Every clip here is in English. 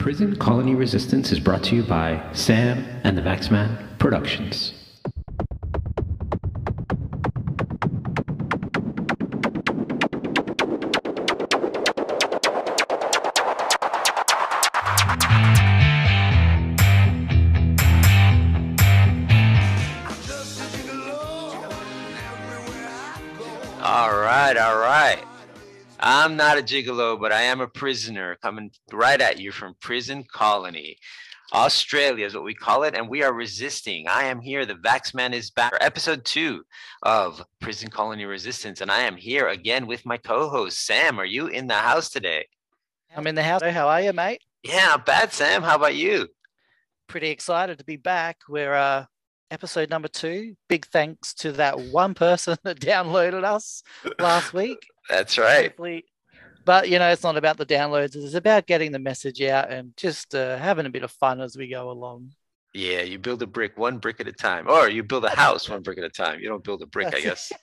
Prison Colony Resistance is brought to you by Sam and the Vaxman Productions. All right. I'm not a gigolo, but I am a prisoner coming right at you from Prison Colony. Australia is what we call it, and we are resisting. I am here. The Vaxman is back for episode 2 of Prison Colony Resistance, and I am here again with my co-host, Sam. Are you in the house today? I'm in the house. How are you, mate? Yeah, not bad, Sam. How about you? Pretty excited to be back. We're episode number 2. Big thanks to that one person that downloaded us last week. That's right. Hopefully, but it's not about the downloads. It's about getting the message out and just having a bit of fun as we go along. Yeah, you build a brick one brick at a time, or you build a house one brick at a time. You don't build a brick, I guess.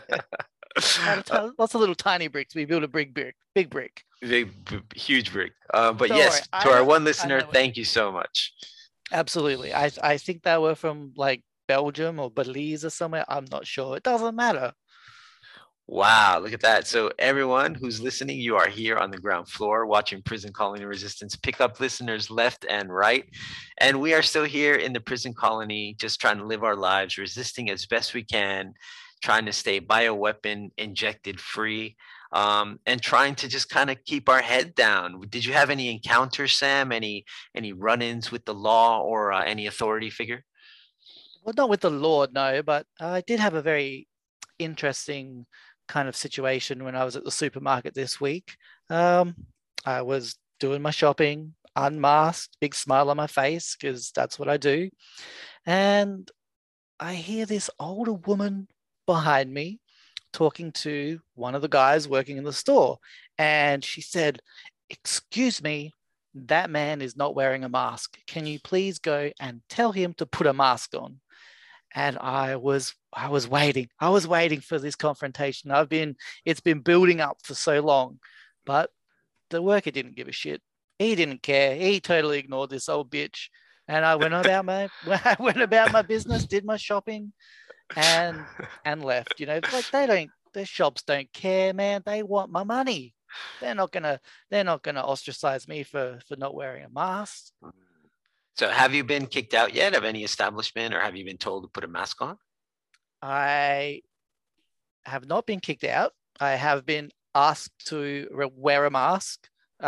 Lots of little tiny bricks. We build a big brick. Huge brick. But Don't yes, worry. to our one listener, thank you so much. Absolutely. I think they were from like Belgium or Belize or somewhere. I'm not sure. It doesn't matter. Wow, look at that. So everyone who's listening, you are here on the ground floor watching Prison Colony Resistance pick up listeners left and right. And we are still here in the prison colony, just trying to live our lives, resisting as best we can, trying to stay bioweapon injected free, and trying to just kind of keep our head down. Did you have any encounters, Sam? Any run-ins with the law or any authority figure? Well, not with the law, no, but I did have a very interesting kind of situation when I was at the supermarket this week. I was doing my shopping, unmasked, big smile on my face, because that's what I do. And I hear this older woman behind me talking to one of the guys working in the store. And she said, "Excuse me, that man is not wearing a mask. Can you please go and tell him to put a mask on?" And I was waiting. I was waiting for this confrontation. It's been building up for so long, but the worker didn't give a shit. He didn't care. He totally ignored this old bitch. And I went about my business, did my shopping, and left. Like their shops don't care, man. They want my money. They're not gonna ostracize me for not wearing a mask. So have you been kicked out yet of any establishment, or have you been told to put a mask on? I have not been kicked out. I have been asked to wear a mask,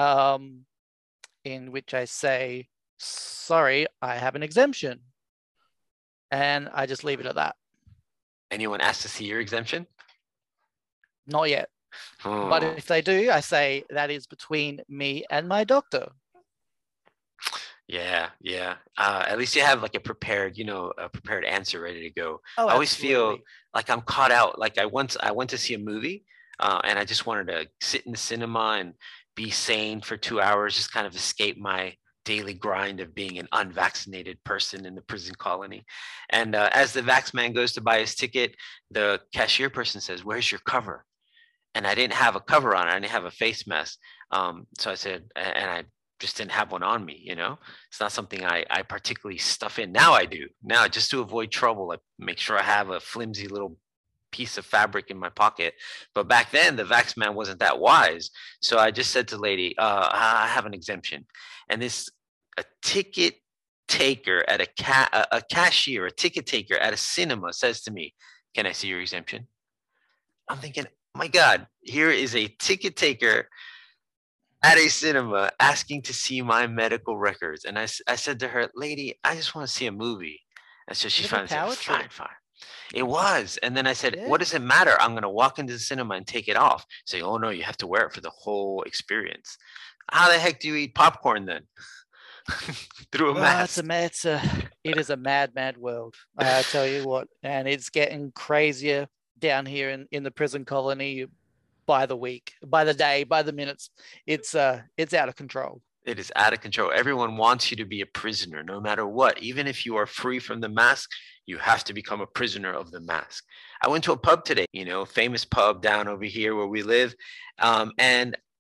in which I say, "Sorry, I have an exemption." And I just leave it at that. Anyone asked to see your exemption? Not yet. But if they do, I say that is between me and my doctor. Yeah. At least you have like a prepared answer ready to go. Oh, I always absolutely. feel like I'm caught out. Like I went to see a movie, and I just wanted to sit in the cinema and be sane for 2 hours, just kind of escape my daily grind of being an unvaccinated person in the prison colony. And as the Vaxman goes to buy his ticket, the cashier person says, "Where's your cover?" And I didn't have a cover on. I didn't have a face mask. So I said, and I just didn't have one on me. It's not something I particularly stuff in. Now I do. Now, just to avoid trouble, I make sure I have a flimsy little piece of fabric in my pocket. But back then, the Vaxman wasn't that wise. So I just said to the lady, "I have an exemption." And a ticket taker at a cashier, a ticket taker at a cinema says to me, "Can I see your exemption?" I'm thinking, my God, here is a ticket taker at a cinema asking to see my medical records. And I said to her, "Lady, I just want to see a movie." And so she finally said, "Fine. It was." And then I said, "What does it matter? I'm going to walk into the cinema and take it off." Say, "Oh, no, you have to wear it for the whole experience." How the heck do you eat popcorn then? Through a mask. It is a mad, mad world. I tell you what, and it's getting crazier down here in the prison colony by the week, by the day, by the minutes. It's out of control. It is out of control. Everyone wants you to be a prisoner, no matter what. Even if you are free from the mask, you have to become a prisoner of the mask. I went to a pub today, famous pub down over here where we live. And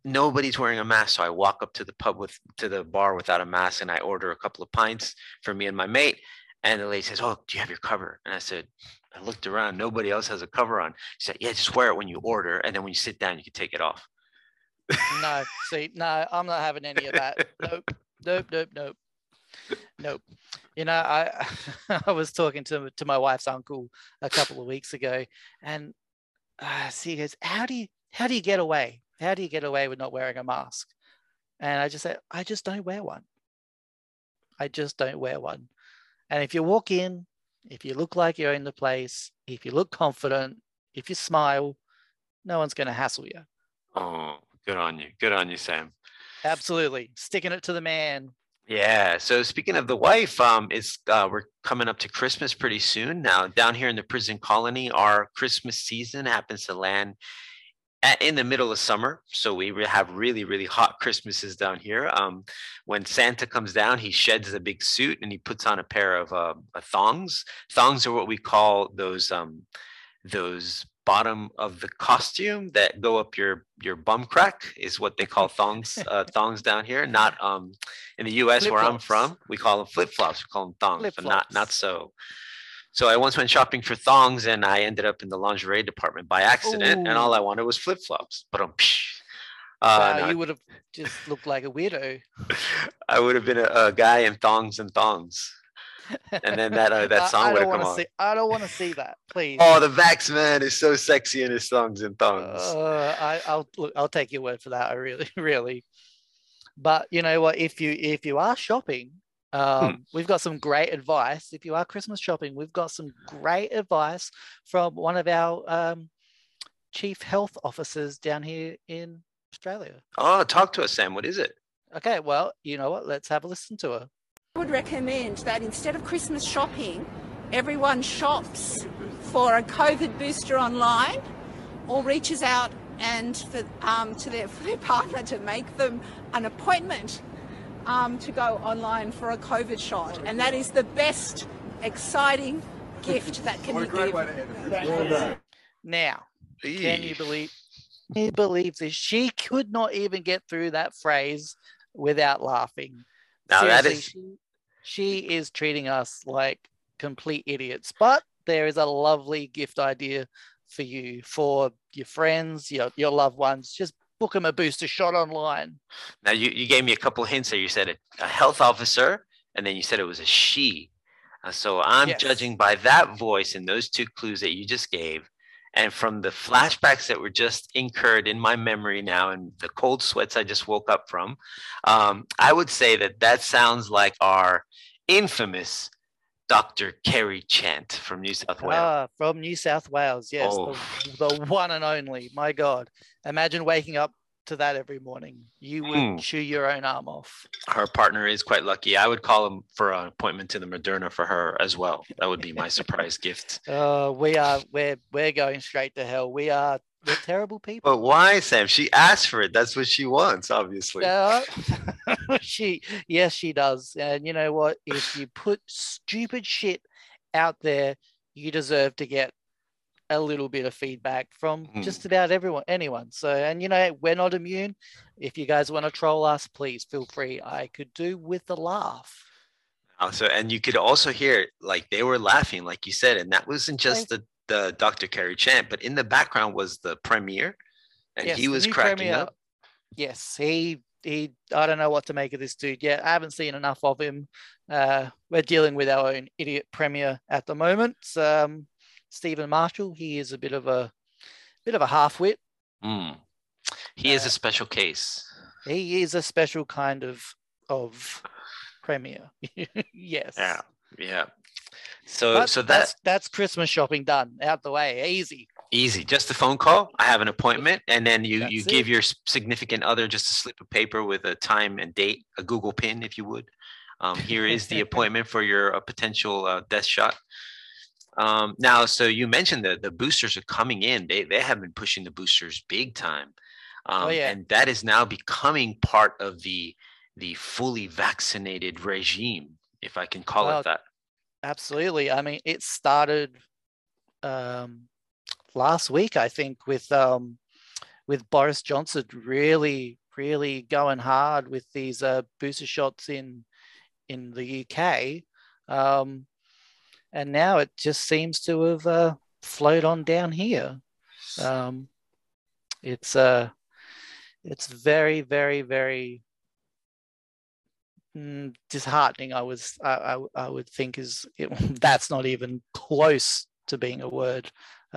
nobody's wearing a mask. So I walk up to the bar without a mask, and I order a couple of pints for me and my mate. And the lady says, "Oh, do you have your cover?" And I said, I looked around, nobody else has a cover on. She said, "Yeah, just wear it when you order, and then when you sit down, you can take it off." No, see, no, I'm not having any of that. Nope, nope, nope, nope, nope. You know, I I was talking to my wife's uncle a couple of weeks ago, and he goes, how do you get away? How do you get away with not wearing a mask? And I just said, I just don't wear one. I just don't wear one. And if you walk in, if you look like you own the place, if you look confident, if you smile, no one's going to hassle you. Oh, good on you. Good on you, Sam. Absolutely. Sticking it to the man. Yeah. So speaking of the wife, we're coming up to Christmas pretty soon. Now, down here in the prison colony, our Christmas season happens to land in the middle of summer. So we have really, really hot Christmases down here. When Santa comes down, he sheds a big suit and he puts on a pair of thongs. Thongs are what we call those bottom of the costume that go up your bum crack, is what they call thongs. Thongs down here, not in the U.S. where I'm from, we call them flip-flops. We call them thongs, but not so. So I once went shopping for thongs, and I ended up in the lingerie department by accident. And all I wanted was flip-flops. But wow, no, you would have just looked like a weirdo. I would have been a guy in thongs and thongs. And then that song would have come on. I don't want to see that, please. Oh, the Vax man is so sexy in his thongs and thongs. I'll take your word for that. I really, really. But you know what? If you are shopping, we've got some great advice. If you are Christmas shopping, we've got some great advice from one of our chief health officers down here in Australia. Oh, talk to us, Sam. What is it? Okay, well, you know what? Let's have a listen to her. I would recommend that instead of Christmas shopping, everyone shops for a COVID booster online or reaches out and to their partner to make them an appointment to go online for a COVID shot. And that is the best, exciting gift that can be given. Now, can you believe this? She could not even get through that phrase without laughing. Now seriously, she is treating us like complete idiots. But there is a lovely gift idea for you, for your friends, your loved ones. Just book them a booster shot online. Now you gave me a couple of hints there. You said a health officer, and then you said it was a she. So I'm judging by that voice and those two clues that you just gave, and from the flashbacks that were just incurred in my memory now and the cold sweats I just woke up from, I would say that sounds like our infamous Dr. Kerry Chant from New South Wales. From New South Wales, yes. Oh. The one and only. My God. Imagine waking up to that every morning. You would chew your own arm off. Her partner is quite lucky. I would call him for an appointment to the Moderna for her as well. That would be my surprise gift. We're going straight to hell. We're terrible people. But why, Sam? She asked for it. That's what she wants, obviously. She does. And you know what? If you put stupid shit out there, you deserve to get a little bit of feedback from just about anyone. So, and you know, we're not immune. If you guys want to troll us, please feel free. I could do with a laugh. Also, and you could also hear like they were laughing, like you said, and that wasn't just the Dr. Kerry Chant, but in the background was the premier, and he was cracking up. Yes, he. I don't know what to make of this dude yet. I haven't seen enough of him. We're dealing with our own idiot premier at the moment. Stephen Marshall. He is a bit of a half-wit. He is a special case. He is a special kind of premier. Yes. Yeah. So that's Christmas shopping done, out the way. Easy. Just a phone call. I have an appointment, and then you give your significant other just a slip of paper with a time and date, a Google pin, if you would. Here is the appointment for your potential death shot. Now, so you mentioned that the boosters are coming in. They have been pushing the boosters big time, and that is now becoming part of the fully vaccinated regime, if I can call it that. Absolutely. I mean, it started last week, I think, with with Boris Johnson really, really going hard with these booster shots in the UK. And now it just seems to have flowed on down here. It's very, very, very disheartening. I would think that's not even close to being a word.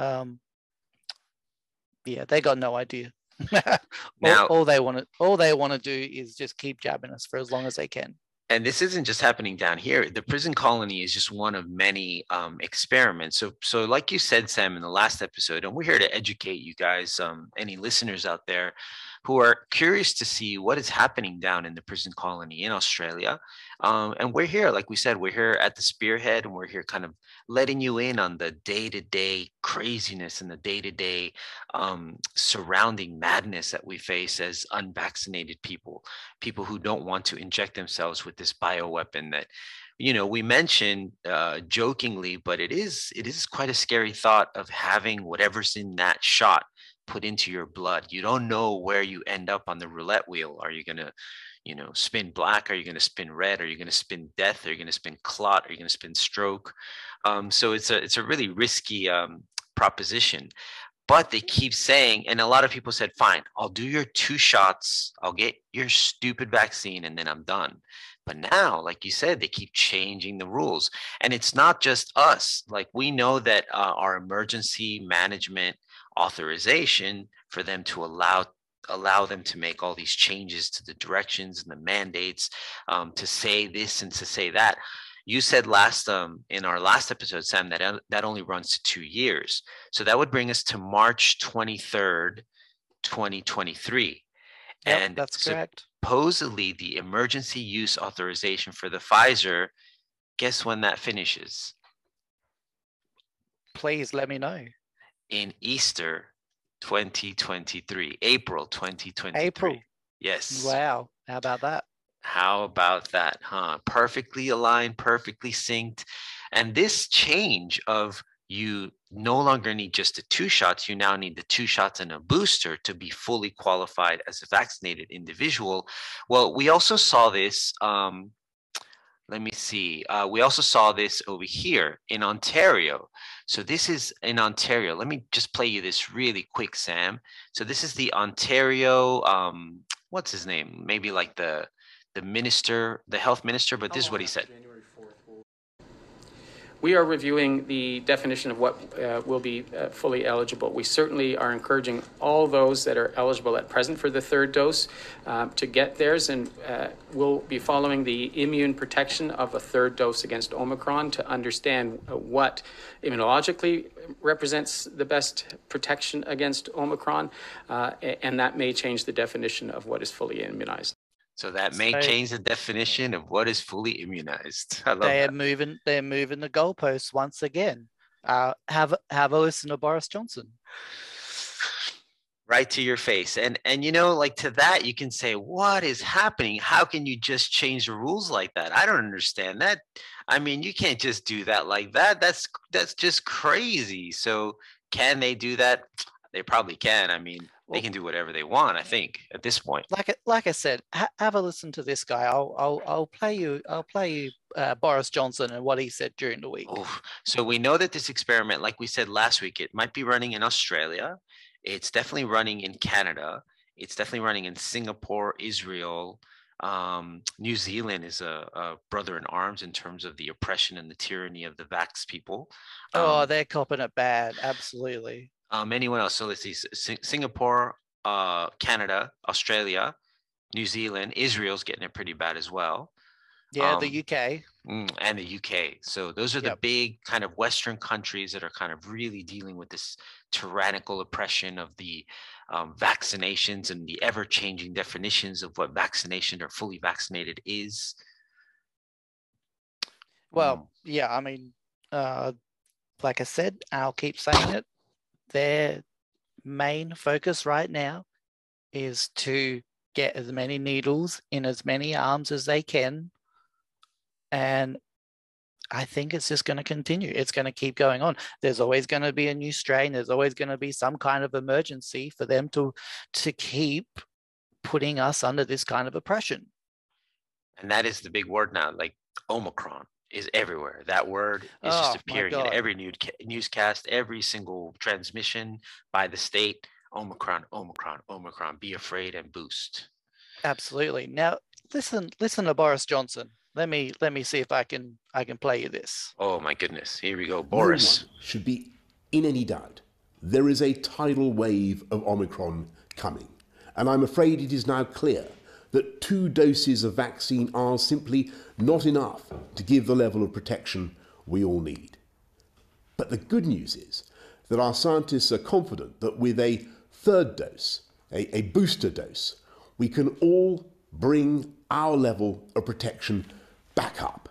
Yeah, they got no idea. Now, all they want to do is just keep jabbing us for as long as they can. and this isn't just happening down here. The prison colony is just one of many experiments. So like you said, Sam, in the last episode, and we're here to educate you guys, any listeners out there who are curious to see what is happening down in the prison colony in Australia. And we're here, like we said, we're here at the spearhead, and we're here kind of letting you in on the day-to-day craziness and the day-to-day surrounding madness that we face as unvaccinated people who don't want to inject themselves with this bioweapon that, we mentioned jokingly, but it is quite a scary thought of having whatever's in that shot put into your blood. You don't know where you end up on the roulette wheel. Are you going to, spin black? Are you going to spin red? Are you going to spin death? Are you going to spin clot? Are you going to spin stroke? So it's a really risky proposition. But they keep saying, and a lot of people said, fine, I'll do your 2 shots. I'll get your stupid vaccine and then I'm done. But now, like you said, they keep changing the rules. And it's not just us. Like, we know that our emergency management authorization for them to allow them to make all these changes to the directions and the mandates, to say this and to say that. You said in our last episode, Sam, that only runs to 2 years. So that would bring us to March 23rd, 2023. Yep, and that's correct. Supposedly the emergency use authorization for the Pfizer, guess when that finishes? Please let me know. In Easter 2023, April 2023. April. Yes. Wow. How about that? How about that, huh? Perfectly aligned, perfectly synced. And this change of you no longer need just the 2 shots, you now need the 2 shots and a booster to be fully qualified as a vaccinated individual. Well, we also saw this, let me see. We also saw this over here in Ontario. So this is in Ontario. Let me just play you this really quick, Sam. So this is the Ontario, what's his name? Maybe like the minister, the health minister, but this is what he said. We are reviewing the definition of what will be fully eligible. We certainly are encouraging all those that are eligible at present for the 3rd dose to get theirs, and we'll be following the immune protection of a 3rd dose against Omicron to understand what immunologically represents the best protection against Omicron, and that may change the definition of what is fully immunized. So that may change the definition of what is fully immunized. I love they're that. They're moving the goalposts once again. Have a listen to Boris Johnson. Right to your face. And like to that, you can say, what is happening? How can you just change the rules like that? I don't understand that. I mean, you can't just do that like that. That's just crazy. So can they do that? They probably can. I mean, they can do whatever they want, I think, at this point. Like I said, have a listen to this guy. I'll play you Boris Johnson and what he said during the week. Oof. So we know that this experiment, like we said last week, it might be running in Australia. It's definitely running in Canada. It's definitely running in Singapore, Israel. New Zealand is a brother in arms in terms of the oppression and the tyranny of the vax people. They're copping it bad. Absolutely. Anyone else? So let's see, Singapore, Canada, Australia, New Zealand, Israel's getting it pretty bad as well. Yeah, the UK. And the UK. So those are the big kind of Western countries that are kind of really dealing with this tyrannical oppression of the vaccinations and the ever-changing definitions of what vaccination or fully vaccinated is. Well, yeah, I mean, like I said, I'll keep saying it. Their main focus right now is to get as many needles in as many arms as they can. And I think it's just going to continue. It's going to keep going on. There's always going to be a new strain. There's always going to be some kind of emergency for them to keep putting us under this kind of oppression. And that is the big word now. Like Omicron is everywhere. That word is just appearing in every newscast, every single transmission by the state. Omicron, Omicron, Omicron. Be afraid and boost. Absolutely. Now listen to Boris Johnson. Let me see if I can play you this. Oh my goodness. Here we go. Boris. No one should be in any doubt. There is a tidal wave of Omicron coming. And I'm afraid it is now clear that 2 doses of vaccine are simply not enough to give the level of protection we all need. But the good news is that our scientists are confident that with a 3rd dose, a booster dose, we can all bring our level of protection back up.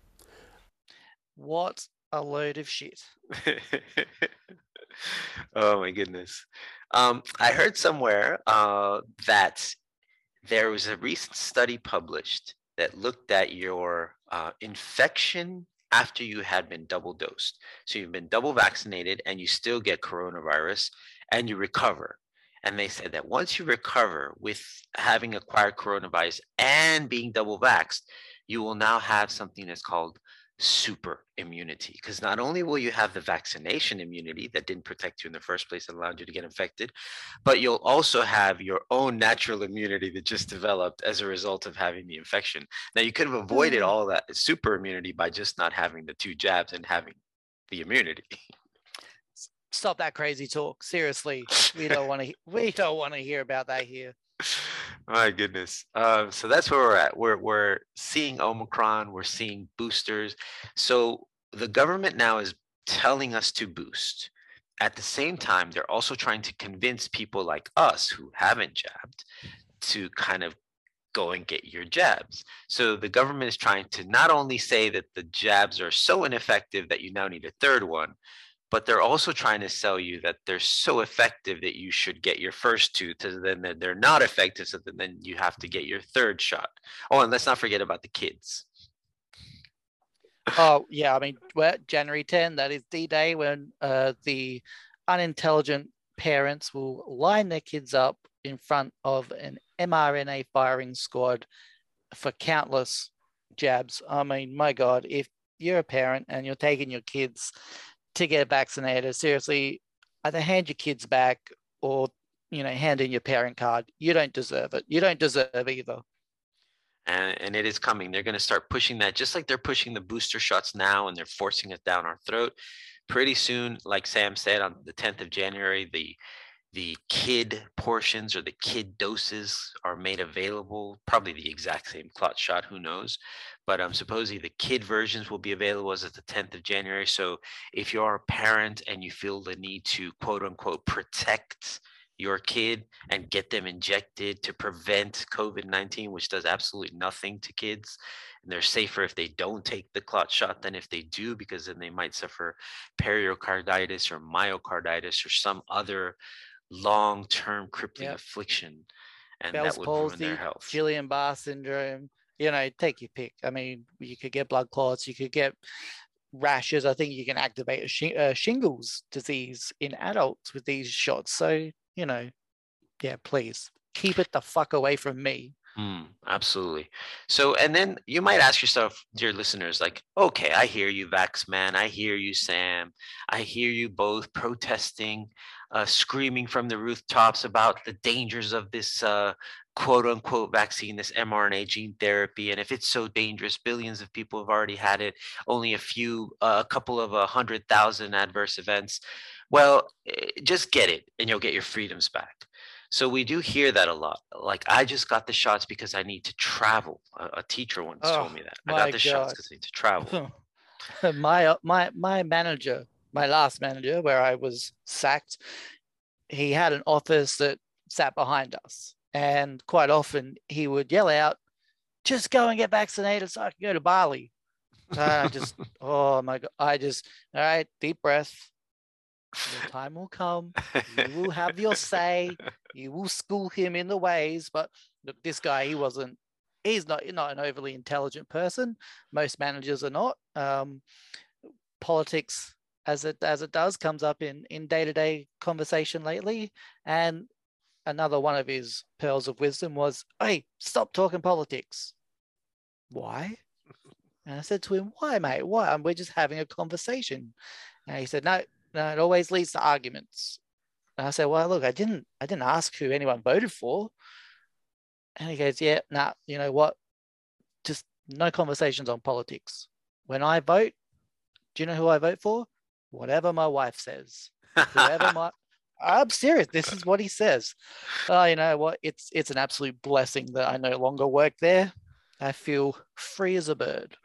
What a load of shit. Oh my goodness. I heard somewhere that there was a recent study published that looked at your infection after you had been double dosed. So you've been double vaccinated and you still get coronavirus and you recover. And they said that once you recover with having acquired coronavirus and being double vaxxed, you will now have something that's called super immunity. Because not only will you have the vaccination immunity that didn't protect you in the first place and allowed you to get infected, but you'll also have your own natural immunity that just developed as a result of having the infection. Now, you could have avoided all that super immunity by just not having the 2 jabs and having the immunity. Stop that crazy talk. Seriously, we don't want to hear about that here. My goodness. So that's where we're at. We're seeing Omicron. We're seeing boosters. So the government now is telling us to boost. At the same time, they're also trying to convince people like us who haven't jabbed to kind of go and get your jabs. So the government is trying to not only say that the jabs are so ineffective that you now need a 3rd one, but they're also trying to sell you that they're so effective that you should get your first 2, so then they're not effective, so then you have to get your 3rd shot. Oh, and let's not forget about the kids. Oh, yeah. I mean, January 10, that is D-Day, when the unintelligent parents will line their kids up in front of an mRNA firing squad for countless jabs. I mean, my God, if you're a parent and you're taking your kids to get vaccinated, seriously, either hand your kids back or, hand in your parent card. You don't deserve it. You don't deserve either. And it is coming. They're going to start pushing that, just like they're pushing the booster shots now and they're forcing it down our throat. Pretty soon, like Sam said, on the 10th of January, the kid portions or the kid doses are made available, probably the exact same clot shot, who knows, but supposedly the kid versions will be available as of the 10th of January. So if you're a parent and you feel the need to quote unquote protect your kid and get them injected to prevent COVID-19, which does absolutely nothing to kids, and they're safer if they don't take the clot shot than if they do, because then they might suffer pericarditis or myocarditis or some other long-term crippling affliction, and Bell's that would palsy, ruin their health. Guillain-Barré syndrome, take your pick. I mean, you could get blood clots, you could get rashes. I think you can activate a shingles disease in adults with these shots. So, please keep it the fuck away from me. Absolutely. So, and then you might ask yourself, dear listeners, like, okay, I hear you, Vax Man. I hear you, Sam. I hear you both protesting, screaming from the rooftops about the dangers of this quote unquote vaccine, this mRNA gene therapy. And if it's so dangerous, billions of people have already had it, only a couple of 100,000 adverse events. Well, just get it and you'll get your freedoms back. So we do hear that a lot. Like, I just got the shots because I need to travel. A teacher once told me that. I got the shots because I need to travel. My manager, my last manager, where I was sacked, he had an office that sat behind us. And quite often he would yell out, just go and get vaccinated so I can go to Bali. I just, oh my God. All right, deep breath. Your time will come. You will have your say. You will school him in the ways. But look, this guy, he wasn't he's not an overly intelligent person. Most managers are not. Politics, as it does, comes up in day-to-day conversation lately. And another one of his pearls of wisdom was, "Hey, stop talking politics." Why? And I said to him, "Why, mate? Why? We're just having a conversation." And he said, "No, it always leads to arguments." And I said, "Well, look, I didn't ask who anyone voted for." And he goes, "Yeah, nah, you know what? Just no conversations on politics. When I vote, do you know who I vote for? Whatever my wife says. Whoever my..." I'm serious. This is what he says. Oh, you know what? It's an absolute blessing that I no longer work there. I feel free as a bird.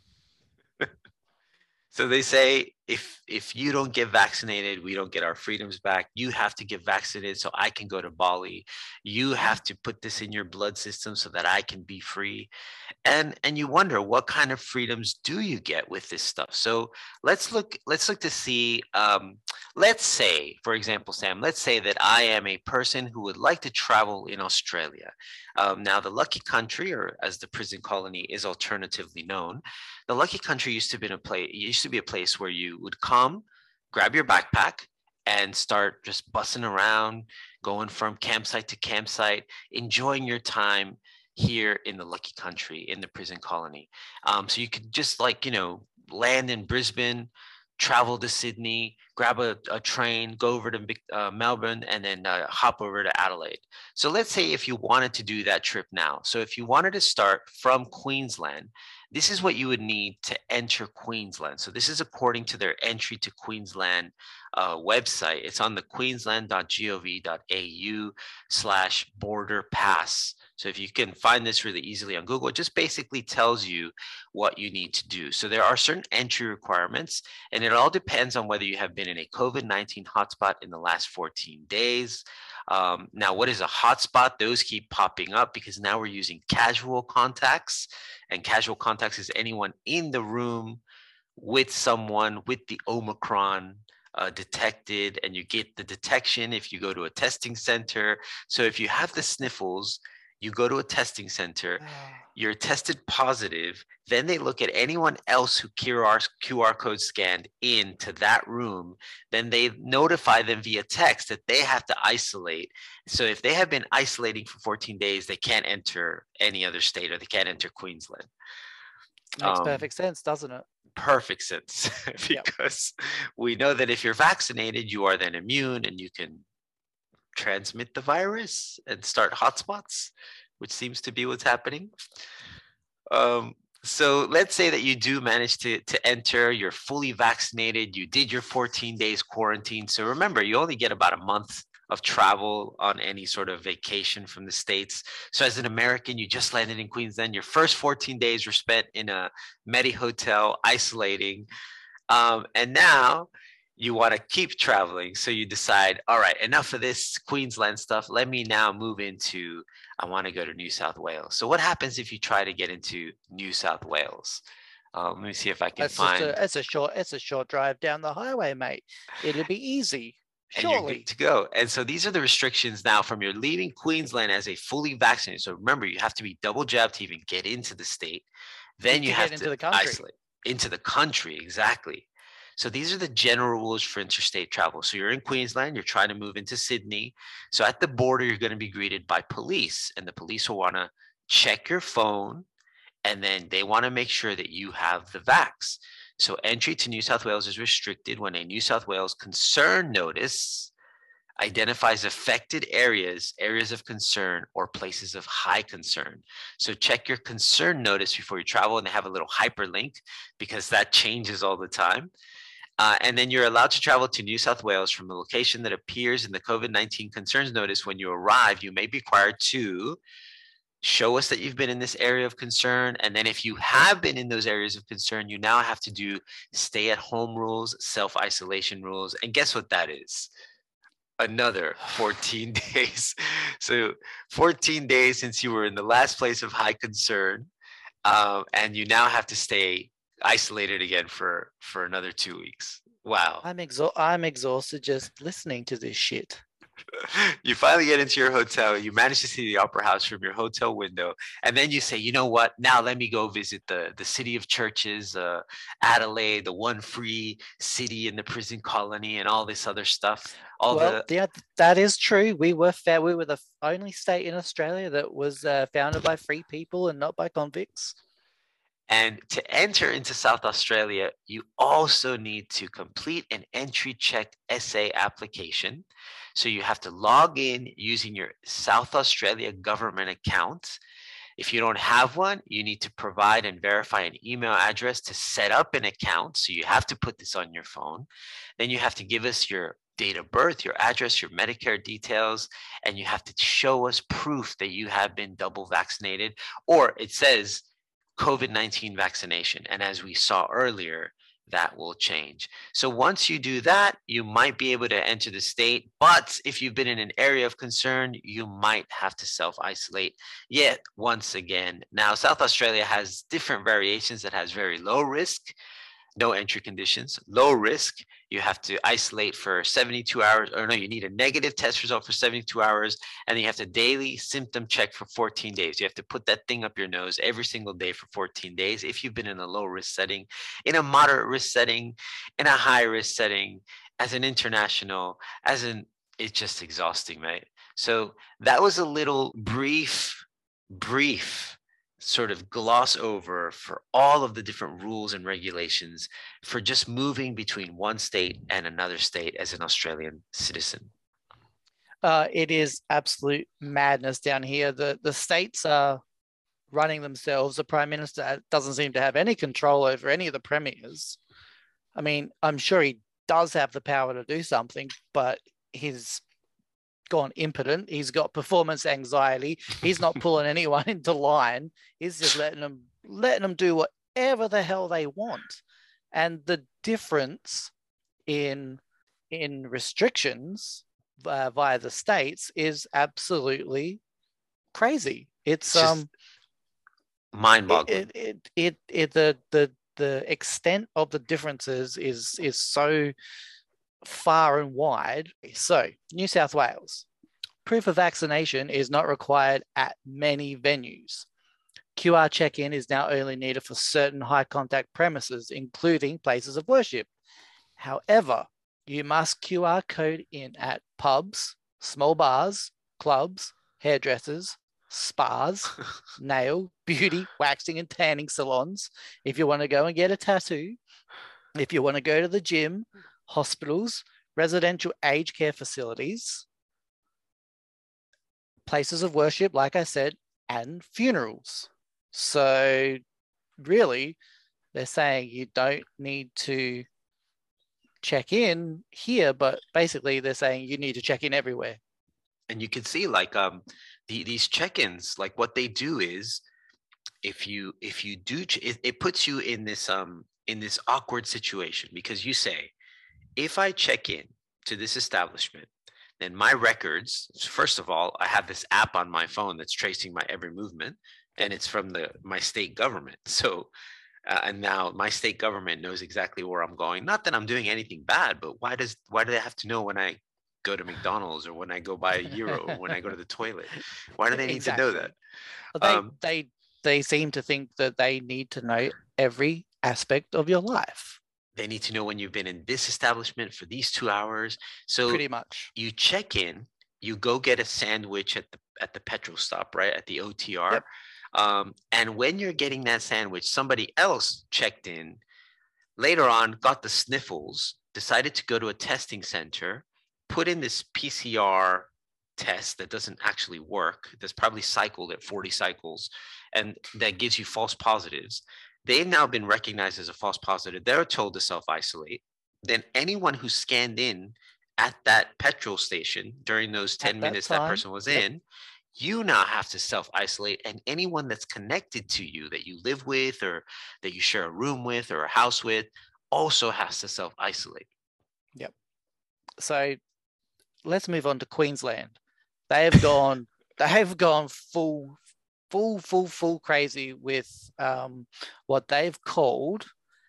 So they say if you don't get vaccinated, we don't get our freedoms back. You have to get vaccinated so I can go to Bali. You have to put this in your blood system so that I can be free. And you wonder, what kind of freedoms do you get with this stuff? So let's look to see, let's say, for example, Sam, let's say that I am a person who would like to travel in Australia. Now the Lucky Country, or as the prison colony is alternatively known, the Lucky Country used to be a place where you would come, grab your backpack, and start just bussing around, going from campsite to campsite, enjoying your time here in the Lucky Country, in the prison colony. So you could just land in Brisbane, travel to Sydney, grab a train, go over to Melbourne, and then hop over to Adelaide. So let's say if you wanted to do that trip now. So if you wanted to start from Queensland, this is what you would need to enter Queensland. So this is according to their entry to Queensland website. It's on the queensland.gov.au/border pass. So if you can find this really easily on Google, it just basically tells you what you need to do. So there are certain entry requirements, and it all depends on whether you have been in a COVID-19 hotspot in the last 14 days. Now, what is a hotspot? Those keep popping up because now we're using casual contacts, and casual contacts is anyone in the room with someone with the Omicron detected, and you get the detection if you go to a testing center. So if you have the sniffles, you go to a testing center, you're tested positive, then they look at anyone else who QR code scanned into that room, then they notify them via text that they have to isolate. So if they have been isolating for 14 days, they can't enter any other state, or they can't enter Queensland. Makes perfect sense, doesn't it? Perfect sense, because we know that if you're vaccinated, you are then immune and you can transmit the virus and start hotspots, which seems to be what's happening. So let's say that you do manage to enter, you're fully vaccinated, you did your 14 days quarantine. So remember, you only get about a month of travel on any sort of vacation from the States. So as an American, you just landed in Queensland, your first 14 days were spent in a Medi hotel isolating. And now you want to keep traveling. So you decide, all right, enough of this Queensland stuff. Let me now move into, I want to go to New South Wales. So what happens if you try to get into New South Wales? Let me see if I can find. It's a short drive down the highway, mate. It'll be easy. Surely. And you're good to go. And so these are the restrictions now from your leaving Queensland as a fully vaccinated. So remember, you have to be double jabbed to even get into the state. Then you have to isolate into the country. Exactly. So these are the general rules for interstate travel. So you're in Queensland, you're trying to move into Sydney. So at the border, you're going to be greeted by police, and the police will want to check your phone, and then they want to make sure that you have the vax. So entry to New South Wales is restricted when a New South Wales concern notice identifies affected areas of concern, or places of high concern. So check your concern notice before you travel, and they have a little hyperlink because that changes all the time. And then you're allowed to travel to New South Wales from a location that appears in the COVID-19 concerns notice. When you arrive, you may be required to show us that you've been in this area of concern. And then if you have been in those areas of concern, you now have to do stay-at-home rules, self-isolation rules. And guess what that is? Another 14 days. So 14 days since you were in the last place of high concern, and you now have to stay isolated again for another 2 weeks. Wow. I'm exhausted just listening to this shit. You finally get into your hotel. You manage to see the opera house from your hotel window, and then you say, "You know what? Now let me go visit the city of churches, Adelaide, the one free city in the prison colony, and all this other stuff." Yeah, that is true. We were the only state in Australia that was founded by free people and not by convicts. And to enter into South Australia, you also need to complete an entry check essay application. So you have to log in using your South Australia government account. If you don't have one, you need to provide and verify an email address to set up an account. So you have to put this on your phone. Then you have to give us your date of birth, your address, your Medicare details, and you have to show us proof that you have been double vaccinated, or it says COVID-19 vaccination. And as we saw earlier, that will change. So once you do that, you might be able to enter the state. But if you've been in an area of concern, you might have to self-isolate yet once again. Now, South Australia has different variations that has very low risk, no entry conditions, low risk. You have to isolate for 72 hours, or no, you need a negative test result for 72 hours, and then you have to daily symptom check for 14 days. You have to put that thing up your nose every single day for 14 days if you've been in a low risk setting, in a moderate risk setting, in a high risk setting, as an international, it's just exhausting, right? So that was a little brief sort of gloss over for all of the different rules and regulations for just moving between one state and another state as an Australian citizen. It is absolute madness down here. The states are running themselves. The Prime Minister doesn't seem to have any control over any of the premiers. I mean, I'm sure he does have the power to do something, but he's gone impotent. He's got performance anxiety. He's not pulling anyone into line. He's just letting them do whatever the hell they want. And the difference in restrictions via the states is absolutely crazy. It's mind-boggling. The extent of the differences is so far and wide. So, New South Wales, proof of vaccination is not required at many venues. QR check-in is now only needed for certain high contact premises, including places of worship. However, you must QR code in at pubs, small bars, clubs, hairdressers, spas, nail, beauty, waxing and tanning salons. If you want to go and get a tattoo, if you want to go to the gym, hospitals, residential aged care facilities, places of worship, like I said, and funerals. So really, they're saying you don't need to check in here, but basically they're saying you need to check in everywhere. And you can see like these check-ins, like what they do is if you do, it puts you in this awkward situation, because you say, if I check in to this establishment, then my records, first of all, I have this app on my phone that's tracing my every movement, and it's from my state government. So, and now my state government knows exactly where I'm going. Not that I'm doing anything bad, but why do they have to know when I go to McDonald's or when I go buy a euro or when I go to the toilet? Why do they need to know that? Well, they seem to think that they need to know every aspect of your life. They need to know when you've been in this establishment for these 2 hours. So pretty much, you check in, you go get a sandwich at the petrol stop, right? At the OTR. Yep. And when you're getting that sandwich, somebody else checked in later on, got the sniffles, decided to go to a testing center, put in this PCR test that doesn't actually work. That's probably cycled at 40 cycles, and that gives you false positives. They've now been recognized as a false positive. They're told to self-isolate. Then anyone who scanned in at that petrol station during those 10 minutes that person was in, you now have to self-isolate. And anyone that's connected to you, that you live with or that you share a room with or a house with, also has to self-isolate. Yep. So let's move on to Queensland. They have gone full crazy with what they've called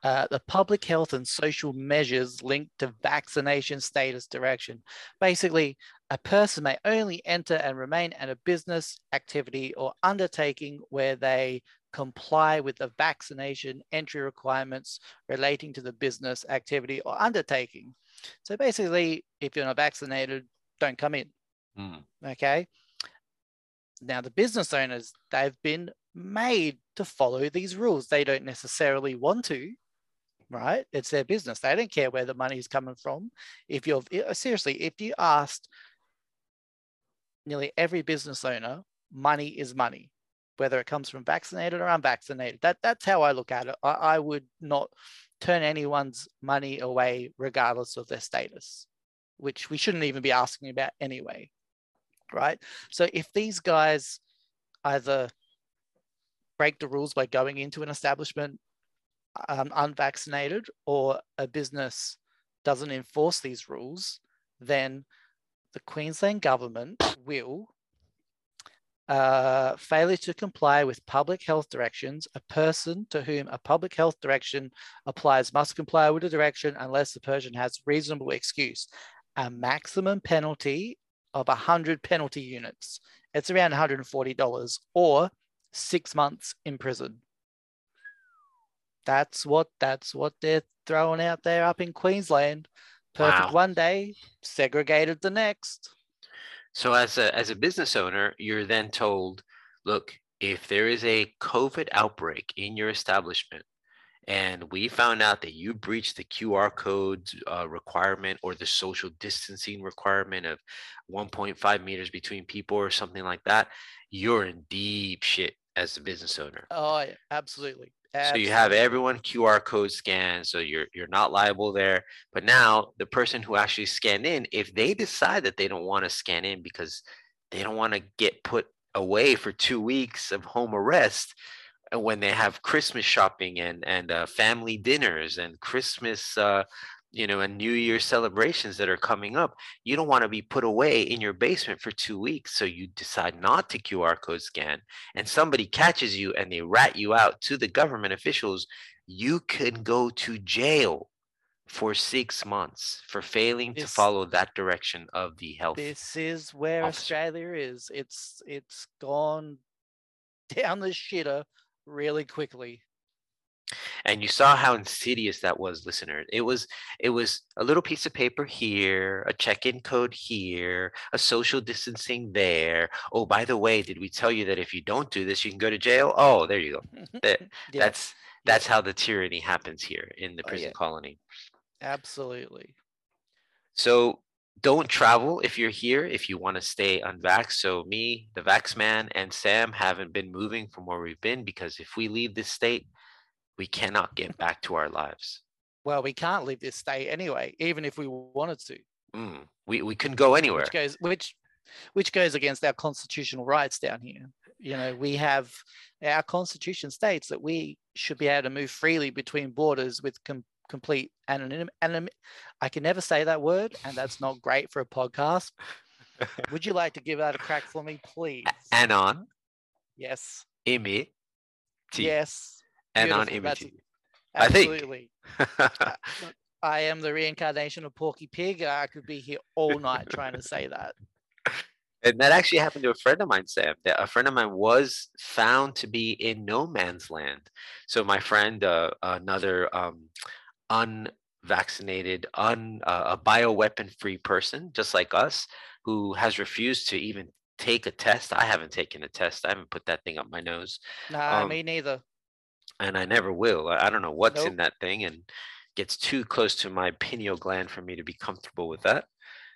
the public health and social measures linked to vaccination status direction. Basically, a person may only enter and remain at a business activity or undertaking where they comply with the vaccination entry requirements relating to the business activity or undertaking. So basically, if you're not vaccinated, don't come in. Okay. Now, the business owners, they've been made to follow these rules. They don't necessarily want to, right? It's their business. They don't care where the money is coming from. If you're seriously, if you asked nearly every business owner, money is money, whether it comes from vaccinated or unvaccinated. That's how I look at it. I would not turn anyone's money away regardless of their status, which we shouldn't even be asking about anyway, right? So if these guys either break the rules by going into an establishment unvaccinated, or a business doesn't enforce these rules, then the Queensland government will failure to comply with public health directions. A person to whom a public health direction applies must comply with the direction unless the person has reasonable excuse. A maximum penalty of 100 penalty units. It's around $140 or 6 months in prison. That's what they're throwing out there up in Queensland. Perfect one day, segregated the next. So as a business owner, you're then told, look, if there is a COVID outbreak in your establishment and we found out that you breached the QR code requirement or the social distancing requirement of 1.5 meters between people or something like that, you're in deep shit as a business owner. Oh, yeah, absolutely. So you have everyone QR code scanned, so you're not liable there. But now the person who actually scanned in, if they decide that they don't want to scan in because they don't want to get put away for 2 weeks of home arrest, and when they have Christmas shopping and family dinners and Christmas and New Year celebrations that are coming up, you don't want to be put away in your basement for 2 weeks. So you decide not to QR code scan, and somebody catches you and they rat you out to the government officials. You can go to jail for 6 months for failing to follow that direction of the health. This is where Australia is. It's gone down the shitter really quickly. And you saw how insidious that was, listener. It was a little piece of paper here, a check-in code here, a social distancing there. Oh, by the way, did we tell you that if you don't do this, you can go to jail? Oh, there you go. That's how the tyranny happens here in the prison colony. Absolutely. So don't travel if you're here, if you want to stay unvaxxed. So me, the Vax Man, and Sam haven't been moving from where we've been, because if we leave this state, we cannot get back to our lives. Well, we can't leave this state anyway, even if we wanted to. We couldn't go anywhere. Which goes against our constitutional rights down here. You know, we have our constitution states that we should be able to move freely between borders with complete anonymity. I can never say that word, and that's not great for a podcast. Would you like to give that a crack for me, please? Anon. Yes. Imi. Yes. Anonymity. Absolutely. I am the reincarnation of Porky Pig. I could be here all night trying to say that. And that actually happened to a friend of mine, Sam. That a friend of mine was found to be in no man's land. So my friend, another unvaccinated, a bioweapon-free person, just like us, who has refused to even take a test. I haven't taken a test. I haven't put that thing up my nose. Nah, me neither. And I never will. I don't know what's in that thing, and gets too close to my pineal gland for me to be comfortable with that.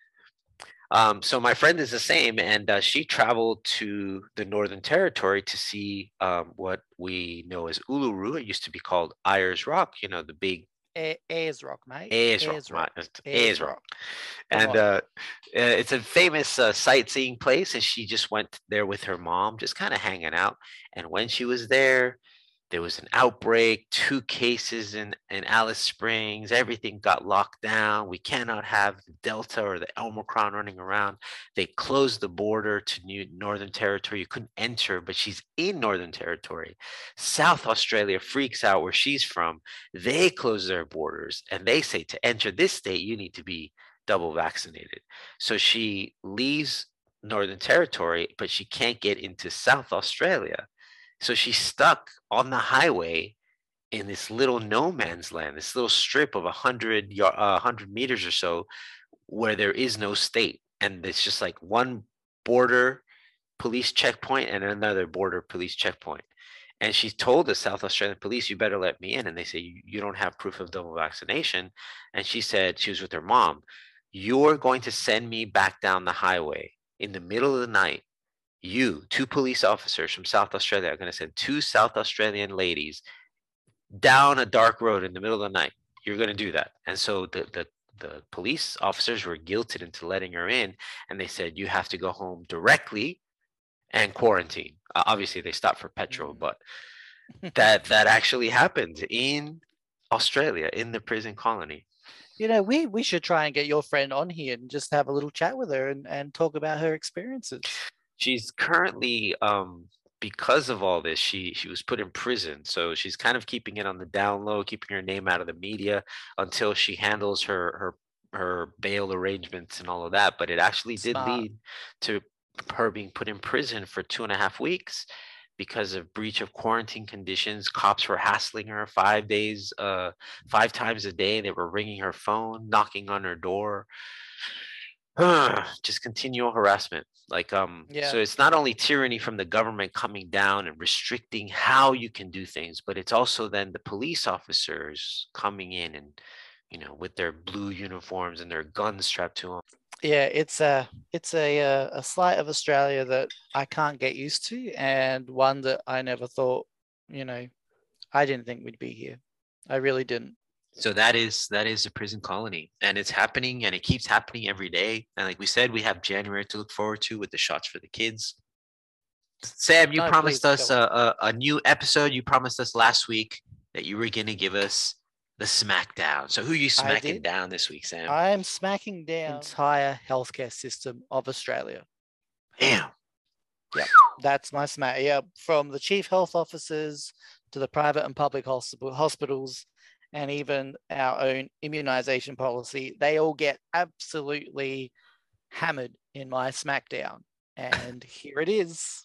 So my friend is the same, and she traveled to the Northern Territory to see what we know as Uluru. It used to be called Ayers Rock, you know, the big Ayers Rock, mate. Ayers Rock. And it's a famous sightseeing place, and she just went there with her mom, just kind of hanging out. And when she was there, there was an outbreak, 2 cases in Alice Springs. Everything got locked down. We cannot have the Delta or the Omicron running around. They closed the border to Northern Territory. You couldn't enter, but she's in Northern Territory. South Australia freaks out where she's from. They close their borders and they say to enter this state, you need to be double vaccinated. So she leaves Northern Territory, but she can't get into South Australia. So she's stuck on the highway in this little no man's land, this little strip of 100 meters or so, where there is no state, and it's just like one border police checkpoint and another border police checkpoint. And she told the South Australian police, "You better let me in." And they say, "You don't have proof of double vaccination." And she said, she was with her mom, "You're going to send me back down the highway in the middle of the night. You, 2 police officers from South Australia, are going to send 2 South Australian ladies down a dark road in the middle of the night. You're going to do that." And so the police officers were guilted into letting her in, and they said, "You have to go home directly and quarantine." Obviously, they stopped for petrol, but that actually happened in Australia, in the prison colony. You know, we should try and get your friend on here and just have a little chat with her and talk about her experiences. She's currently, because of all this, she was put in prison. So she's kind of keeping it on the down low, keeping her name out of the media until she handles her bail arrangements and all of that. But it actually did lead to her being put in prison for 2.5 weeks because of breach of quarantine conditions. Cops were hassling her 5 days, 5 times a day. They were ringing her phone, knocking on her door. Just continual harassment. Like, so it's not only tyranny from the government coming down and restricting how you can do things, but it's also then the police officers coming in and, with their blue uniforms and their guns strapped to them. Yeah, it's a slight of Australia that I can't get used to, and one that I never thought, I didn't think we'd be here. I really didn't. So that is a prison colony, and it's happening, and it keeps happening every day. And like we said, we have January to look forward to with the shots for the kids. Sam, you promised us a new episode. You promised us last week that you were going to give us the smackdown. So who are you smacking down this week, Sam? I'm smacking down the entire healthcare system of Australia. Damn. Yeah, that's my smack. Yeah, from the chief health officers to the private and public hospitals, and even our own immunization policy, they all get absolutely hammered in my smackdown. And here it is.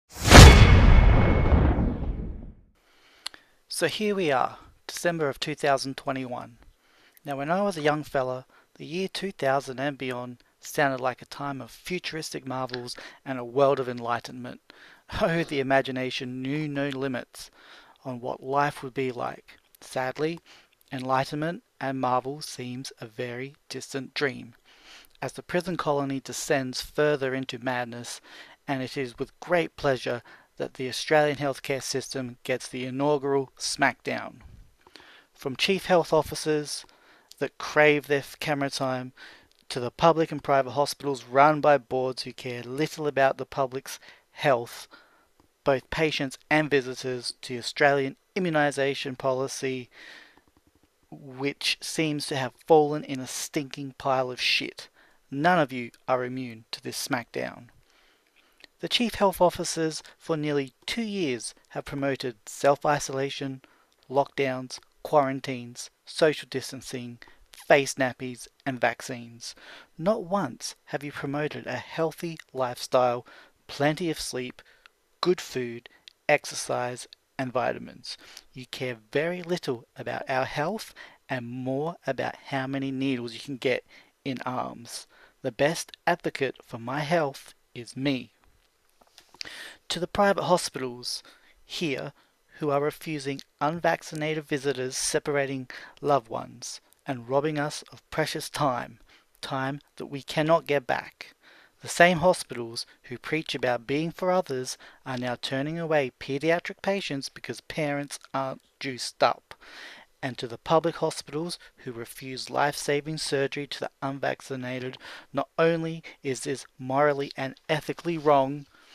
So here we are, December of 2021. Now, when I was a young fella, the year 2000 and beyond sounded like a time of futuristic marvels and a world of enlightenment. Oh, the imagination knew no limits on what life would be like. Sadly, enlightenment and marvel seems a very distant dream, as the prison colony descends further into madness, and it is with great pleasure that the Australian healthcare system gets the inaugural smackdown. From chief health officers that crave their camera time, to the public and private hospitals run by boards who care little about the public's health, both patients and visitors, to the Australian immunisation policy, which seems to have fallen in a stinking pile of shit. None of you are immune to this smackdown. The chief health officers for nearly 2 years have promoted self-isolation, lockdowns, quarantines, social distancing, face nappies and vaccines. Not once have you promoted a healthy lifestyle, plenty of sleep, good food, exercise and vitamins. You care very little about our health and more about how many needles you can get in arms. The best advocate for my health is me. To the private hospitals here who are refusing unvaccinated visitors, separating loved ones and robbing us of precious time that we cannot get back. The same hospitals who preach about being for others are now turning away pediatric patients because parents aren't juiced up. And to the public hospitals who refuse life-saving surgery to the unvaccinated, not only is this morally and ethically wrong,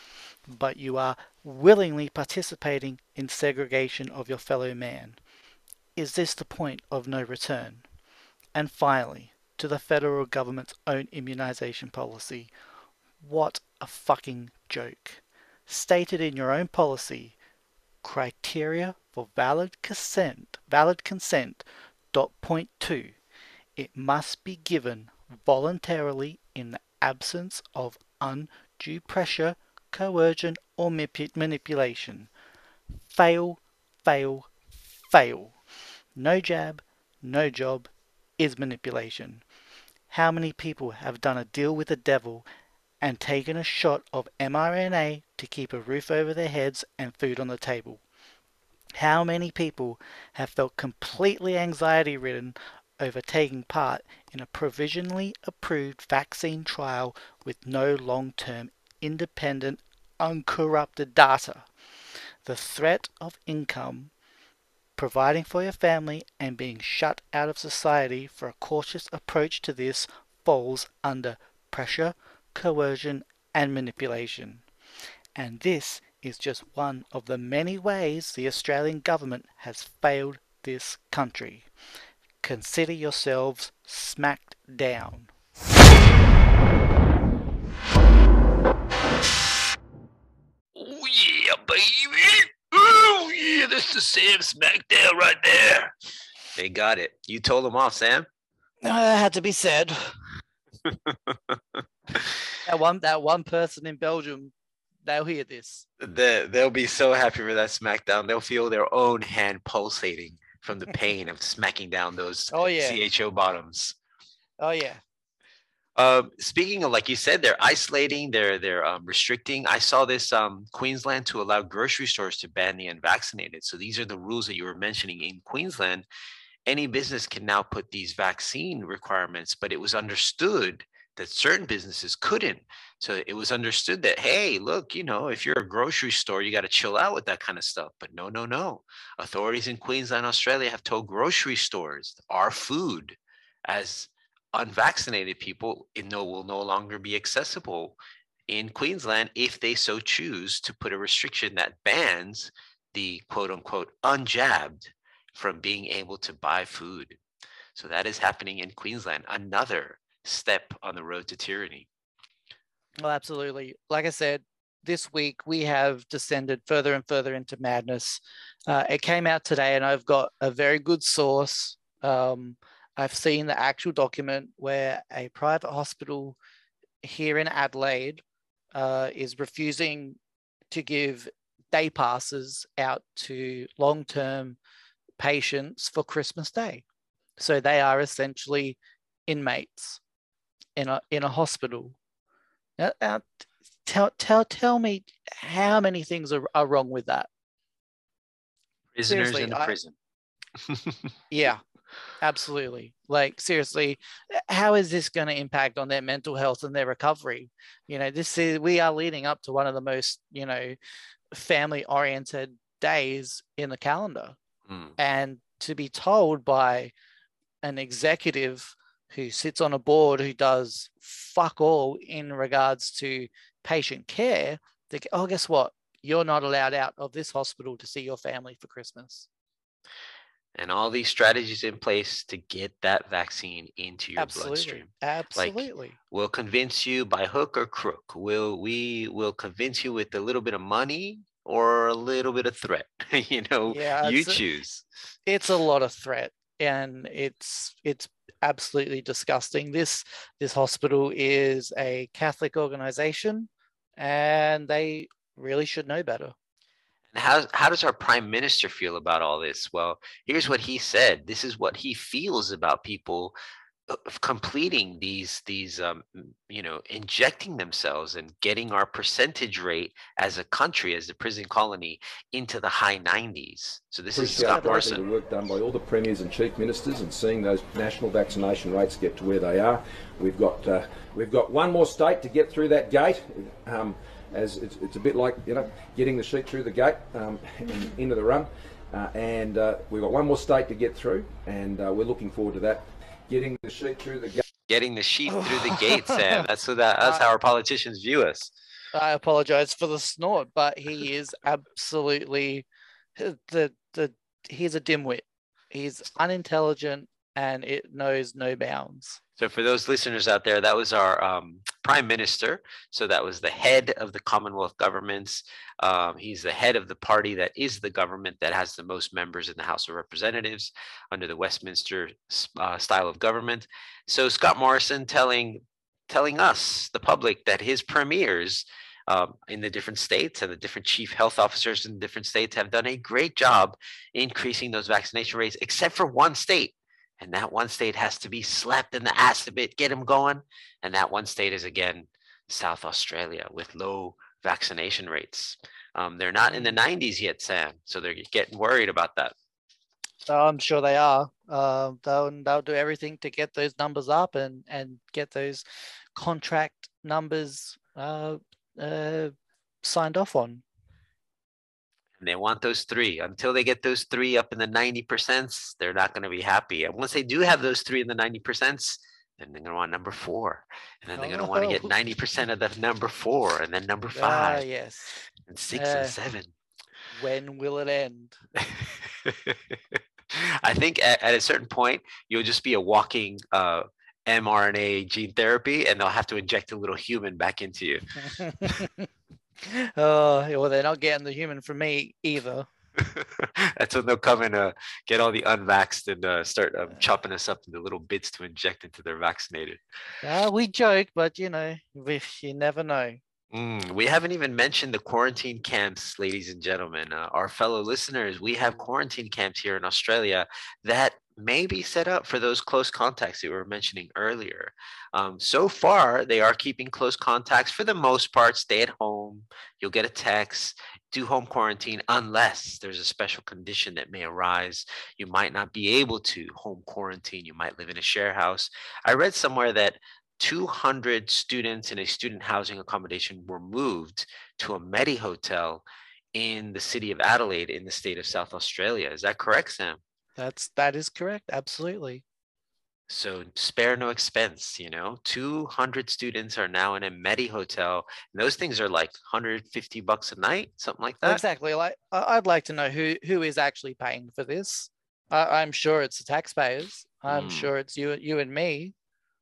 but you are willingly participating in segregation of your fellow man. Is this the point of no return? And finally, to the federal government's own immunization policy. What a fucking joke. Stated in your own policy, criteria for valid consent, point 2, it must be given voluntarily in the absence of undue pressure, coercion, or manipulation. Fail, fail, fail. No jab, no job is manipulation. How many people have done a deal with the devil and taken a shot of mRNA to keep a roof over their heads and food on the table? How many people have felt completely anxiety-ridden over taking part in a provisionally approved vaccine trial with no long-term, independent, uncorrupted data? The threat of income, providing for your family, and being shut out of society for a cautious approach to this falls under pressure, coercion, and manipulation. And this is just one of the many ways the Australian government has failed this country. Consider yourselves smacked down. Oh yeah, baby. Oh yeah, that's the Sam Smackdown right there. They got it. You told them off, Sam. That had to be said. that one person in Belgium, they'll hear this. They'll be so happy for that Smackdown. They'll feel their own hand pulsating from the pain of smacking down those CHO bottoms. Oh yeah. Speaking of, like you said, they're isolating, they're restricting. I saw this Queensland to allow grocery stores to ban the unvaccinated. So these are the rules that you were mentioning in Queensland. Any business can now put these vaccine requirements, but it was understood that certain businesses couldn't. So it was understood that, hey, look, if you're a grocery store, you got to chill out with that kind of stuff. But no. Authorities in Queensland, Australia have told grocery stores our food as unvaccinated people will no longer be accessible in Queensland if they so choose to put a restriction that bans the quote unquote unjabbed from being able to buy food. So that is happening in Queensland. Another step on the road to tyranny. Well, absolutely. Like I said, this week we have descended further and further into madness. It came out today, and I've got a very good source. I've seen the actual document where a private hospital here in Adelaide is refusing to give day passes out to long-term patients for Christmas Day. So they are essentially inmates in a hospital. Now, tell me how many things are wrong with that. Prisoners seriously, in a prison. Yeah, absolutely. Like, seriously, how is this going to impact on their mental health and their recovery? We are leading up to one of the most, family-oriented days in the calendar. And to be told by an executive who sits on a board who does fuck all in regards to patient care, guess what? You're not allowed out of this hospital to see your family for Christmas. And all these strategies in place to get that vaccine into your bloodstream. Absolutely. Like, we'll convince you by hook or crook. We will convince you with a little bit of money or a little bit of threat. You choose. It's a lot of threat, and it's absolutely disgusting. This hospital is a Catholic organization, and they really should know better. And how does our prime minister feel about all this? Well, here's what he said. This is what he feels about people completing these injecting themselves and getting our percentage rate as a country, as a prison colony, into the high 90s. So this is Scott Morrison. The work done by all the premiers and chief ministers and seeing those national vaccination rates get to where they are. We've got one more state to get through that gate. As it's a bit like getting the sheep through the gate into the run, and we've got one more state to get through, and we're looking forward to that. Getting the sheep through the gate. Getting the sheep through the gate, Sam. That's how our politicians view us. I apologize for the snort, but he is absolutely he's a dimwit. He's unintelligent and it knows no bounds. So for those listeners out there, that was our prime minister. So that was the head of the Commonwealth governments. He's the head of the party that is the government that has the most members in the House of Representatives under the Westminster style of government. So Scott Morrison telling us, the public, that his premiers in the different states and the different chief health officers in different states have done a great job increasing those vaccination rates, except for one state. And that one state has to be slapped in the ass a bit, get them going. And that one state is, again, South Australia with low vaccination rates. They're not in the 90s yet, Sam. So they're getting worried about that. I'm sure they are. They'll do everything to get those numbers up and get those contract numbers signed off on. And they want those three. Until they get those three up in the 90%, they're not going to be happy. And once they do have those three in the 90%, then they're going to want number 4. And then they're going to want to get 90% of the number 4, and then number 5. Yes. And 6 and 7. When will it end? I think at a certain point, you'll just be a walking mRNA gene therapy, and they'll have to inject a little human back into you. Oh, well, they're not getting the human from me either. That's when they'll come and get all the unvaxxed and start chopping us up into little bits to inject into their vaccinated. We joke, but you never know. We haven't even mentioned the quarantine camps, ladies and gentlemen. Our fellow listeners, we have quarantine camps here in Australia that may be set up for those close contacts that we were mentioning earlier. So far, they are keeping close contacts for the most part. Stay at home. You'll get a text. Do home quarantine unless there's a special condition that may arise. You might not be able to home quarantine. You might live in a share house. I read somewhere that 200 students in a student housing accommodation were moved to a Medi hotel in the city of Adelaide in the state of South Australia. Is that correct, Sam? That is correct. Absolutely. So spare no expense, 200 students are now in a Medi hotel. And those things are like $150 a night, something like that. Exactly. Like I'd like to know who is actually paying for this. I'm sure it's the taxpayers. I'm sure it's you and me.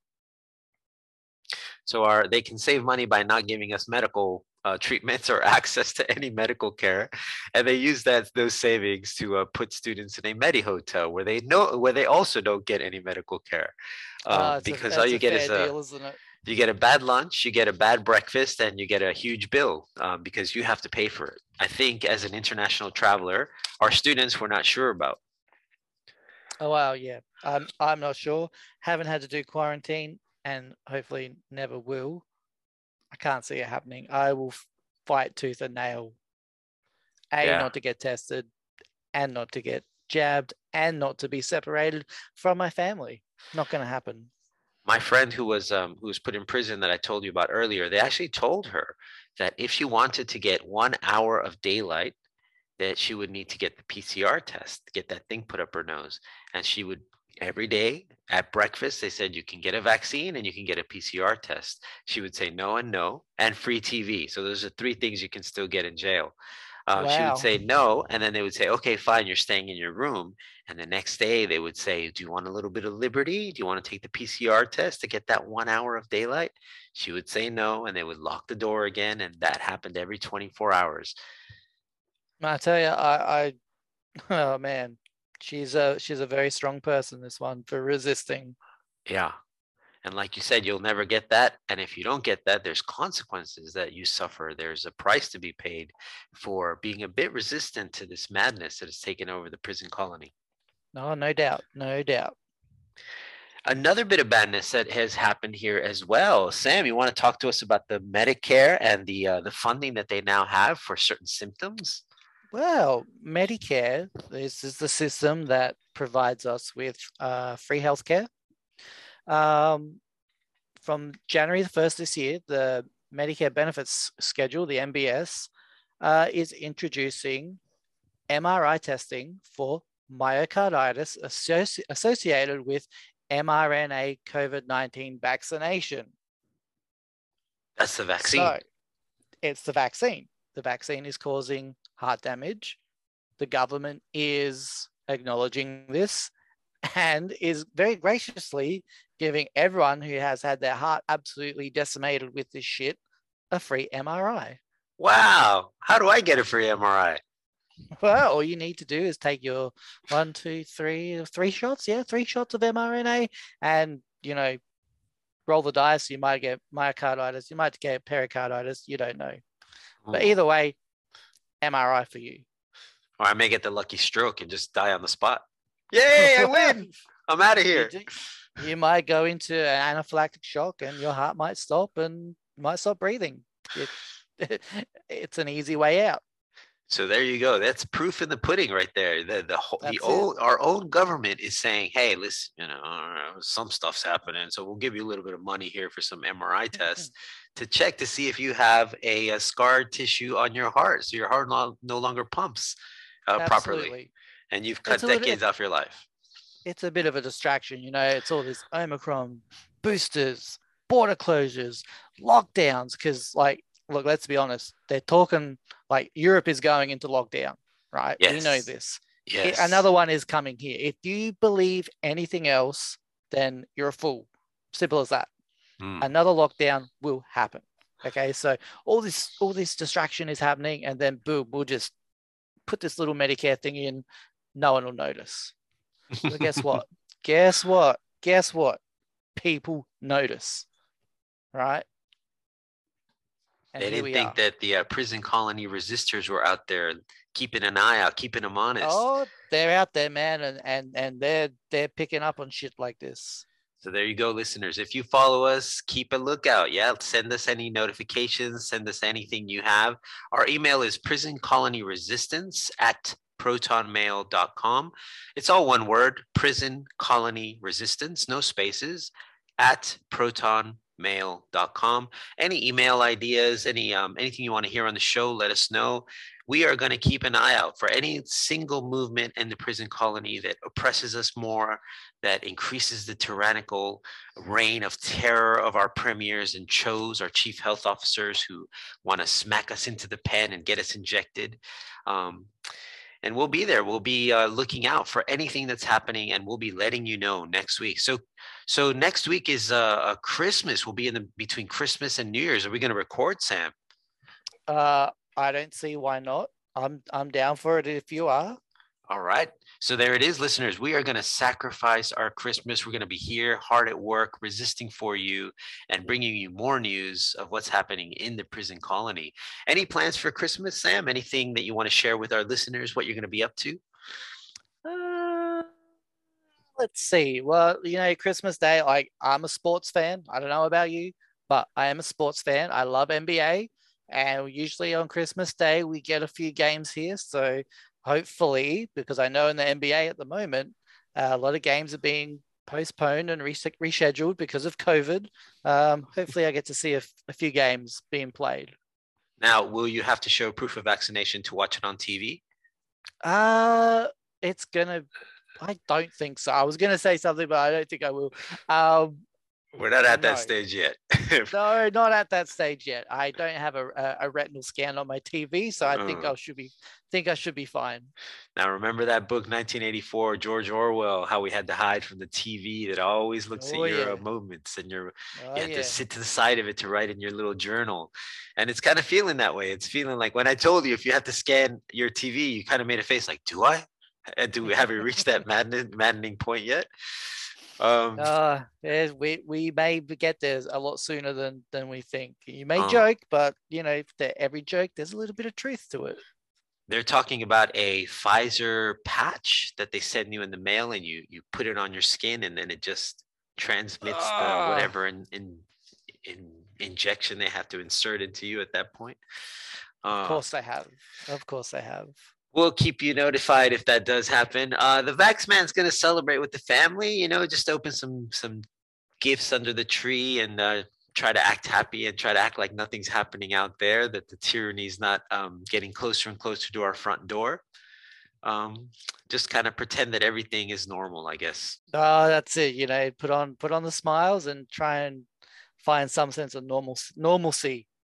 So they can save money by not giving us medical treatments or access to any medical care, and they use those savings to put students in a Medi hotel where they also don't get any medical care, because all you get is you get a bad lunch, you get a bad breakfast, and you get a huge bill because you have to pay for it. I think as an international traveler, our students were not sure about. Oh wow, yeah, I'm not sure. Haven't had to do quarantine, and hopefully never will. I can't see it happening. I will fight tooth and nail. Not to get tested, and not to get jabbed, and not to be separated from my family. Not going to happen. My friend who was put in prison that I told you about earlier, they actually told her that if she wanted to get 1 hour of daylight, that she would need to get the PCR test, get that thing put up her nose, and she would. Every day at breakfast, they said you can get a vaccine and you can get a PCR test. She would say no and no, and free TV. So those are 3 things you can still get in jail. Wow. She would say no, and then they would say, okay, fine, you're staying in your room. And the next day they would say, do you want a little bit of liberty? Do you want to take the PCR test to get that 1 hour of daylight? She would say no, and they would lock the door again. And that happened every 24 hours. I tell you, oh man. She's a very strong person, this one, for resisting. Yeah. And like you said, you'll never get that. And if you don't get that, there's consequences that you suffer. There's a price to be paid for being a bit resistant to this madness that has taken over the prison colony. No doubt. No doubt. Another bit of badness that has happened here as well. Sam, you want to talk to us about the Medicare and the funding that they now have for certain symptoms? Well, Medicare, this is the system that provides us with free healthcare. From January the 1st this year, the Medicare Benefits Schedule, the MBS, is introducing MRI testing for myocarditis associated with mRNA COVID-19 vaccination. That's the vaccine. So, It's the vaccine. The vaccine is causing heart damage. The government is acknowledging this and is very graciously giving everyone who has had their heart absolutely decimated with this shit a free MRI. Wow. How do I get a free MRI? Well, all you need to do is take your 1, 2, 3 shots. Yeah, 3 shots of mRNA, and roll the dice. You might get myocarditis. You might get pericarditis. You don't know. But either way, MRI for you. Or I may get the lucky stroke and just die on the spot. Yay, I win. I'm out of here. You might go into an anaphylactic shock and your heart might stop and might stop breathing. It's an easy way out. So there you go. That's proof in the pudding right there. Our own government is saying, hey, listen, some stuff's happening. So we'll give you a little bit of money here for some MRI tests to check to see if you have a scarred tissue on your heart. So your heart no longer pumps properly. And you've cut decades off your life. It's a bit of a distraction. It's all this Omicron, boosters, border closures, lockdowns. Because look, let's be honest. They're talking like Europe is going into lockdown, right? Yes. We know this. Yes. Another one is coming here. If you believe anything else, then you're a fool. Simple as that. Another lockdown will happen. Okay, so all this distraction is happening, and then boom, we'll just put this little Medicare thing in. No one will notice. So guess what? Guess what? People notice, right? And they didn't think that the prison colony resistors were out there keeping an eye out, keeping them honest. Oh, they're out there, man, and they're picking up on shit like this. So there you go, listeners. If you follow us, keep a lookout. Yeah, send us any notifications. Send us anything you have. Our email is prisoncolonyresistance@protonmail.com. It's all one word, prison colony resistance, no spaces, @protonmail.com. Any email ideas, anything you want to hear on the show, let us know. We are going to keep an eye out for any single movement in the prison colony that oppresses us more, that increases the tyrannical reign of terror of our premiers and our chief health officers who want to smack us into the pen and get us injected. And we'll be there. We'll be looking out for anything that's happening, and we'll be letting you know next week. So next week is Christmas. We'll be between Christmas and New Year's. Are we going to record, Sam? I don't see why not. I'm down for it if you are. All right. So there it is, listeners. We are going to sacrifice our Christmas. We're going to be here hard at work, resisting for you and bringing you more news of what's happening in the prison colony. Any plans for Christmas, Sam? Anything that you want to share with our listeners, what you're going to be up to? Let's see. Well, Christmas Day, I'm a sports fan. I don't know about you, but I am a sports fan. I love NBA. And usually on Christmas Day, we get a few games here. So hopefully, because I know in the NBA at the moment, a lot of games are being postponed and rescheduled because of COVID. Hopefully, I get to see a few games being played. Now, will you have to show proof of vaccination to watch it on TV? I don't think so. I was going to say something, but I don't think I will. We're not at that stage yet. No, not at that stage yet. I don't have a retinal scan on my TV, so I think I should be fine. Now, remember that book, 1984, George Orwell, how we had to hide from the TV that always looks at your movements, and you had to sit to the side of it to write in your little journal. And it's kind of feeling that way. It's feeling like when I told you if you have to scan your TV, you kind of made a face like, do I? Have we reached that maddening point yet? We may get there a lot sooner than we think. You may joke, but every joke, there's a little bit of truth to it. They're talking about a Pfizer patch that they send you in the mail, and you put it on your skin, and then it just transmits the whatever injection they have to insert into you at that point. Of course they have. We'll keep you notified if that does happen. The Vaxman's going to celebrate with the family, just open some gifts under the tree and try to act happy and try to act like nothing's happening out there, that the tyranny's not getting closer and closer to our front door. Just kind of pretend that everything is normal, I guess. That's it. Put on the smiles and try and find some sense of normalcy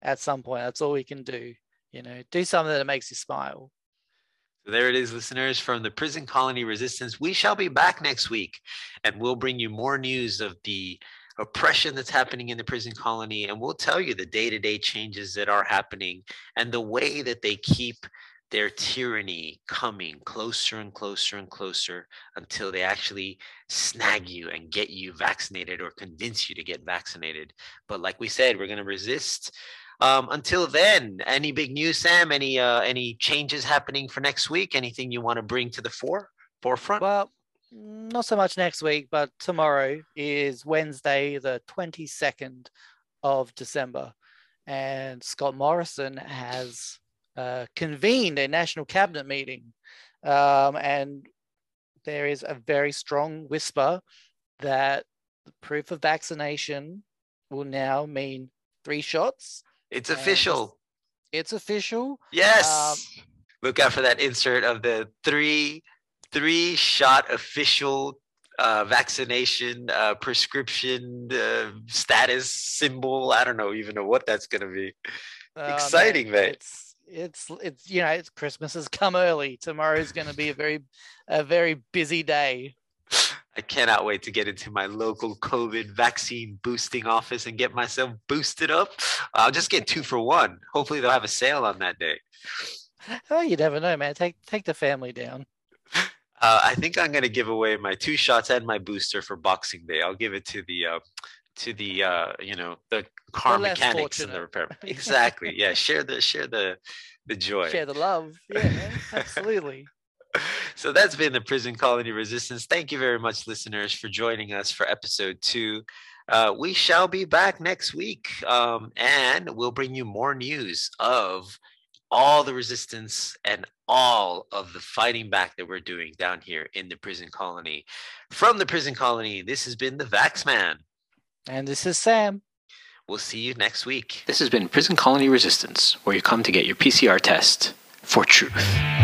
at some point. That's all we can do. Do something that makes you smile. So there it is, listeners, from the Prison Colony Resistance. We shall be back next week, and we'll bring you more news of the oppression that's happening in the prison colony, and we'll tell you the day-to-day changes that are happening and the way that they keep their tyranny coming closer and closer and closer until they actually snag you and get you vaccinated or convince you to get vaccinated. But like we said, we're going to resist. Until then, any big news, Sam? Any changes happening for next week? Anything you want to bring to the forefront? Well, not so much next week, but tomorrow is Wednesday, the 22nd of December. And Scott Morrison has convened a national cabinet meeting. And there is a very strong whisper that the proof of vaccination will now mean 3 shots. It's official. It's official. Yes. Look out for that insert of the three-shot official vaccination prescription status symbol. I don't even know what that's going to be. Exciting, man. It's Christmas has come early. Tomorrow is going to be a very busy day. I cannot wait to get into my local COVID vaccine boosting office and get myself boosted up. I'll just get 2 for 1. Hopefully they'll have a sale on that day. Oh, you never know, man. Take the family down. I think I'm going to give away my 2 shots and my booster for Boxing Day. I'll give it to the car mechanics and the repair. Exactly. Yeah. Share the joy. Share the love. Yeah, man. Absolutely. So that's been the Prison Colony Resistance. Thank you very much, listeners, for joining us for episode 2. We shall be back next week, and we'll bring you more news of all the resistance and all of the fighting back that we're doing down here in the prison colony. From the prison colony, this has been the Vaxman. And this is Sam. We'll see you next week. This has been Prison Colony Resistance, where you come to get your PCR test for truth.